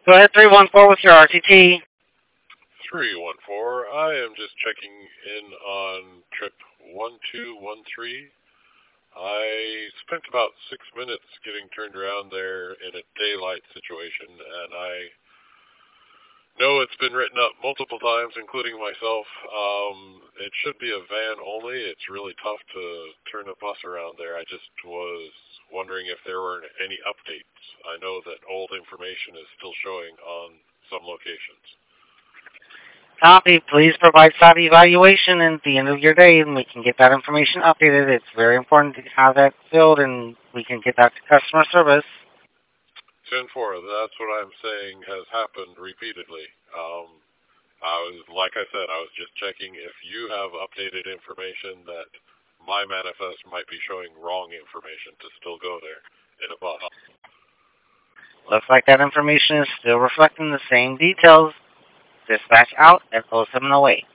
Go ahead, 314 with your RTT. 314. I am just checking in on trip 1213. I spent about 6 minutes getting turned around there in a daylight situation, and I know it's been written up multiple times, including myself. It should be a van only. It's really tough to turn a bus around there. I just was wondering if there were any updates. I know that old information is still showing on some locations. Copy. Please provide site evaluation at the end of your day, and we can get that information updated. It's very important to have that filled, and we can get that to customer service. 10-4, that's what I'm saying has happened repeatedly. Like I said, I was just checking if you have updated information that my manifest might be showing wrong information to still go there in a bus. Looks like that information is still reflecting the same details. Dispatch out at 0708.